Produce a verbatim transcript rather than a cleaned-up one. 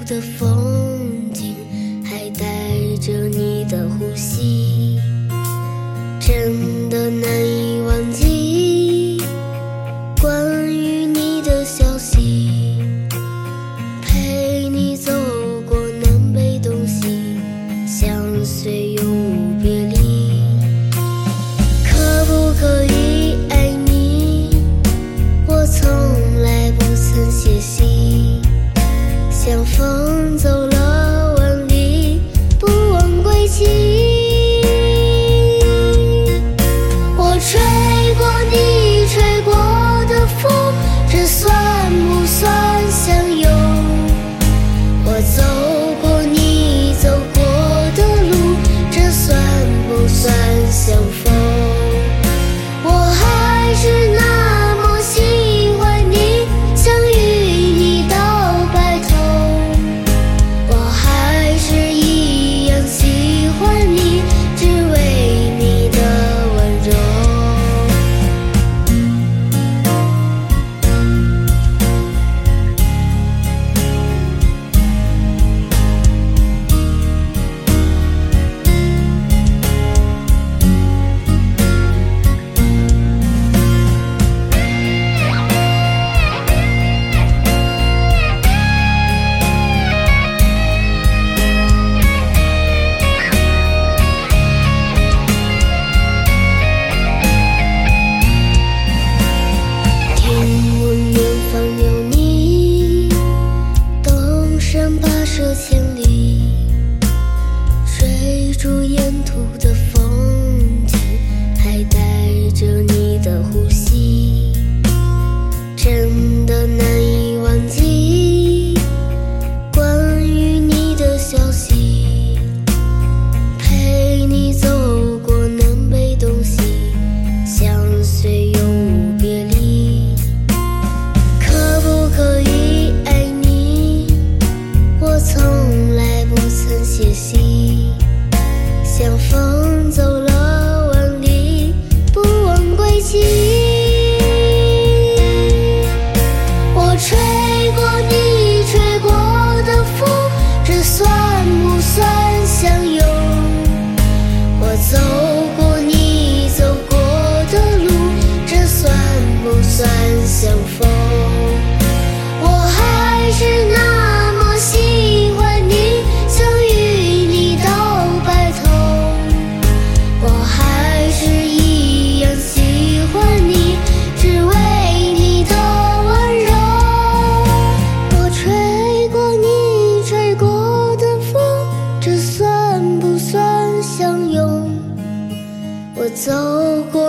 的风景，还带着你的呼吸，真的难以忘记关于你的消息，陪你走过南北东西，相随永无别离。可不可以爱你？我从来不曾歇息，像风走了万里，不忘归期。我吹过你吹过的风，这算不算相拥？我走过你走过的路，这算不算相逢？我还是那么喜欢你，想与你到白头。我还是一样喜欢你，只为你的温柔。听闻远方有你，东山跋涉千里，追逐沿途的风景，还带着你的呼吸，真的难以忘记关于你的消息，陪你走过南北东西，相随永无别离。可不可以爱你？我从来不曾歇息，像风走了万里，不忘归期。我吹过你吹过的风，这算不算相拥？我走过你走过的路，这算不算相逢？我还是那么喜欢你，想与你到白头。我还是一样喜欢你，只为你的温柔。我吹过你吹过的风，这算不算相拥？我走过